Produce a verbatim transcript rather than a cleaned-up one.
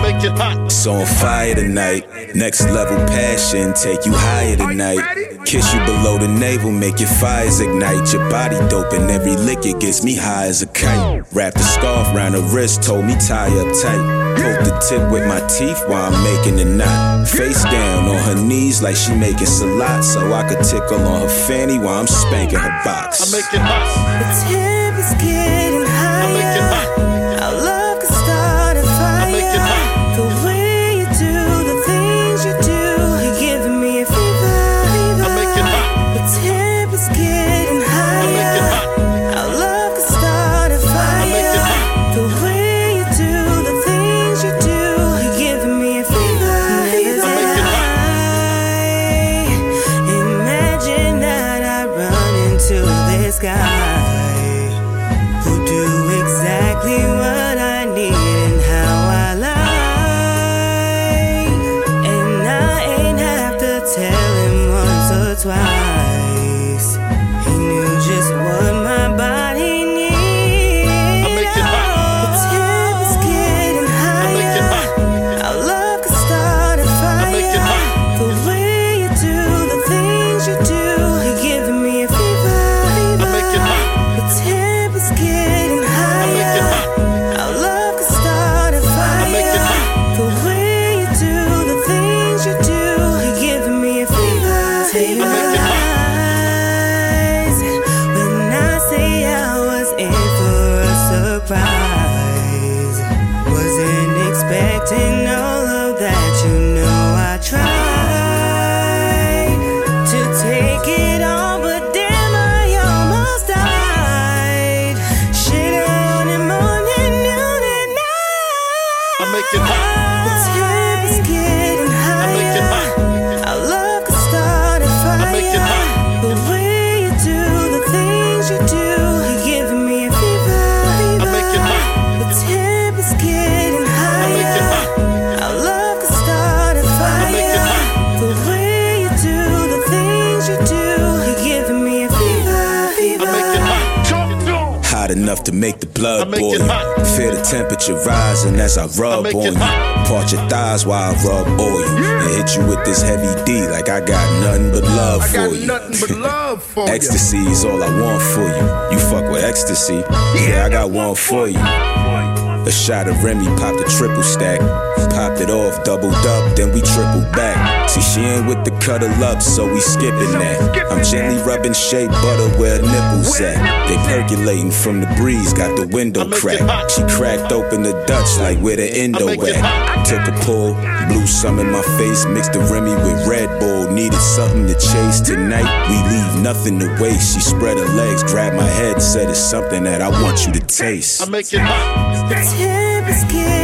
make it hot. It's on fire tonight. Next level passion, take you higher tonight. Kiss you below the navel, make your fires ignite. Your body dope and every lick it gets me high as a kite. Wrap the scarf round her wrist, told me tie up tight. Poke the tip with my teeth while I'm making a knot. Face down on her knees like she making salad, so I could tickle on her fanny while I'm spanking her box. I make it hot. The temp is getting higher. I make it hot. Our love can start a fire. I make it hot. The way you do the things you do, you're giving me a fever. I make it hot. The temp is getting higher. I make it hot. Our love can start a fire. I make it hot. The way you do the things you do, you're giving me a fever. I make it hot. Imagine that I run into this guy who do exactly what I need and how I like, and I ain't have to tell him once or twice. He knew just what my body needs. I make it hot. The temp is getting I make it higher. hot. Our love can start a fire. I make it hot. The way you do the things you do, you're giving me a fever. I make it hot. The temp is getting higher. I make it hot. Our love can start a fire. I make it hot. The way you do the things you do, you're giving me a fever. Take I make it hot. lies when I say I was in for a surprise. Wasn't expecting all of that, you know I tried to take it on, but damn I almost died. Shit early morning, noon and night. I make it hot. The temp is getting higher. I make it hot. Our love can start a fire. I make it hot. The way you do the things you do, you're giving me a fever. I make it hot. The temp is getting higher. I make it hot. Our love can start a fire. I make it hot. The way you do the things you do, you're giving me a fever. I make it hot. Hot enough to make the I blood make boil it you. hot. Feel the temperature rising as I rub I make on it you. hot. Part your thighs while I rub oil. And hit you with this heavy D like I got nothing but love I for got you. nothing but love for you. Ecstasy is all I want for you. You fuck with ecstasy. Yeah, I got one for you. A shot of Remy, popped a triple stack. Popped it off, doubled up, then we tripled back. See, she ain't with the cuddle up, so we skipping that. I'm gently rubbing shea butter where her nipples at. They percolating from the breeze, got the window cracked. She cracked open the Dutch like where the endo at. Took a pull, blew some in my face, mixed the Remy with Red Bull. Needed something to chase tonight, we leave nothing to waste. She spread her legs, grabbed my head, said it's something that I want you to taste. I make it hot. The temp is getting